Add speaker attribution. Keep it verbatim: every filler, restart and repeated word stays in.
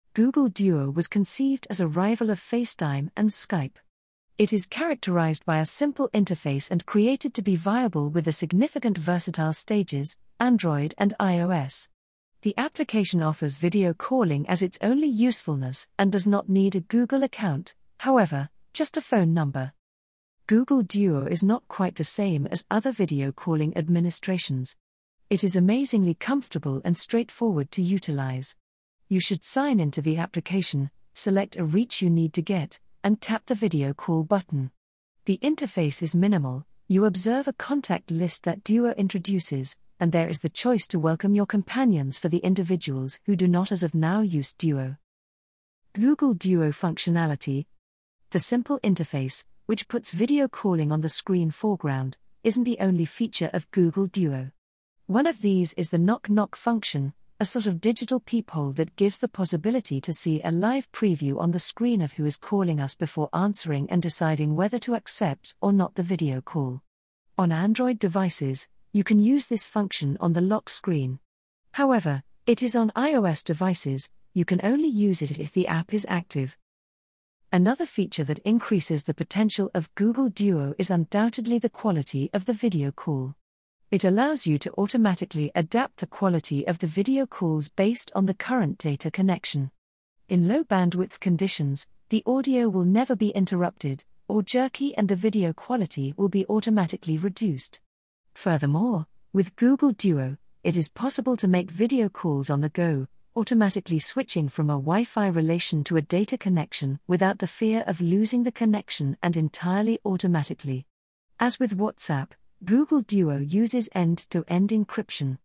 Speaker 1: Google Duo was conceived as a rival of FaceTime and Skype. It is characterized by a simple interface and created to be viable with the significant versatile stages, Android and iOS. The application offers video calling as its only usefulness and does not need a Google account, however, just a phone number. Google Duo is not quite the same as other video calling administrations. It is amazingly comfortable and straightforward to utilize. You should sign into the application, select a reach you need to get, and tap the video call button. The interface is minimal. You observe a contact list that Duo introduces, and there is the choice to welcome your companions for the individuals who do not as of now use Duo. Google Duo functionality. The simple interface, which puts video calling on the screen foreground, isn't the only feature of Google Duo. One of these is the knock-knock function, a sort of digital peephole that gives the possibility to see a live preview on the screen of who is calling us before answering and deciding whether to accept or not the video call. On Android devices, you can use this function on the lock screen. However, it is on iOS devices, you can only use it if the app is active. Another feature that increases the potential of Google Duo is undoubtedly the quality of the video call. It allows you to automatically adapt the quality of the video calls based on the current data connection. In low bandwidth conditions, the audio will never be interrupted or jerky and the video quality will be automatically reduced. Furthermore, with Google Duo, it is possible to make video calls on the go, automatically switching from a Wi-Fi relation to a data connection without the fear of losing the connection and entirely automatically. As with WhatsApp, Google Duo uses end-to-end encryption.